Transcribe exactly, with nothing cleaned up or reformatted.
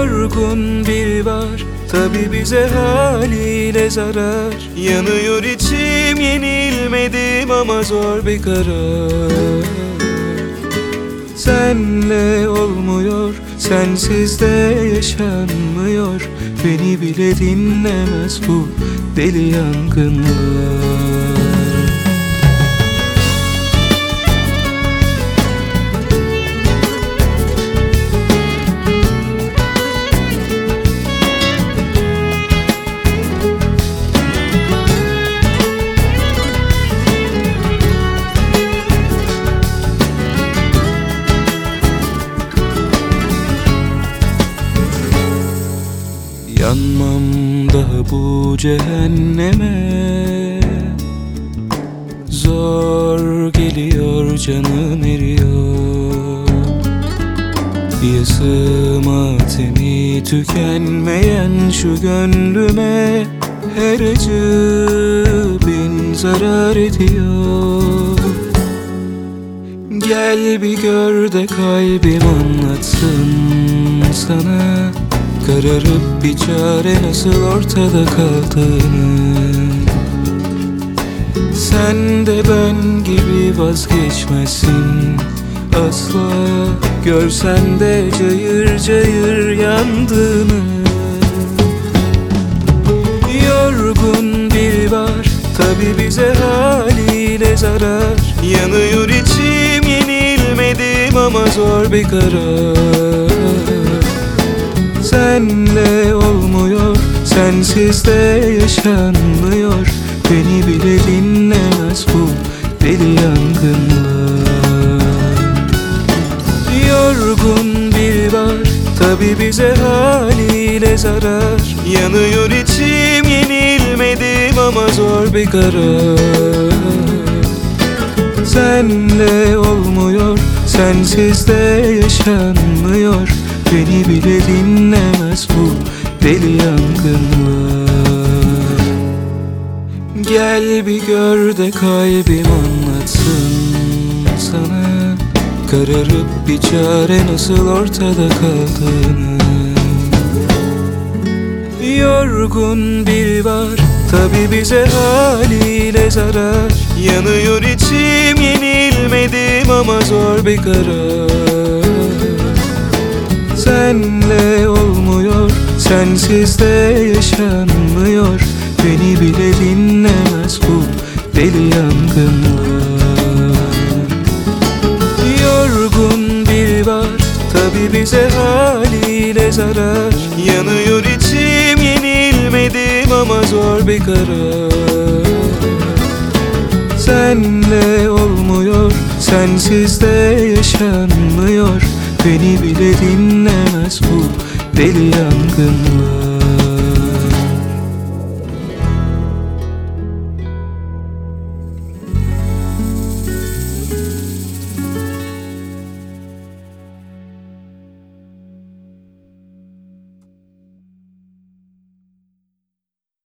Yorgun biri var, tabi bize haliyle zarar. Yanıyor içim, yenilmedim ama zor bir karar. Senle olmuyor, sensiz de yaşanmıyor. Beni bile dinlemez bu deli yangınlar. Yanmam daha bu cehenneme. Zor geliyor, canım eriyor. Yası matemi tükenmeyen şu gönlüme her acı bin zarar ediyor. Gel bir gör de kalbim anlatsın sana, kararıp bir çare nasıl ortada kaldığını. Sen de ben gibi vazgeçmezsin asla, görsen de cayır cayır yandığını. Yorgun biri var, tabi bize haliyle zarar. Yanıyor içim, yenilmedim ama zor bir karar. Senle olmuyor, sensiz de yaşanmıyor. Beni bile dinlemez bu deli yangınlar. Yorgun biri var, tabi bize haliyle zarar. Yanıyor içim, yenilmedim ama zor bir karar. Senle olmuyor, sensiz de yaşanmıyor. Beni bile dinlemez bu deli yangınlar. Gel bir gör de kalbim anlatsın sana, kararıp bir çare nasıl ortada kaldığını. Yorgun biri var, tabi bize haliyle zarar. Yanıyor içim, yenilmedim ama zor bir karar. Senle olmuyor, sensiz de yaşanmıyor. Beni bile dinlemez bu deli yangınlar. Yorgun biri var, tabi bize haliyle zarar. Yanıyor içim, yenilmedim ama zor bir karar. Senle olmuyor, sensiz de yaşanmıyor. Beni bile dinlemez bu deli yangınlar.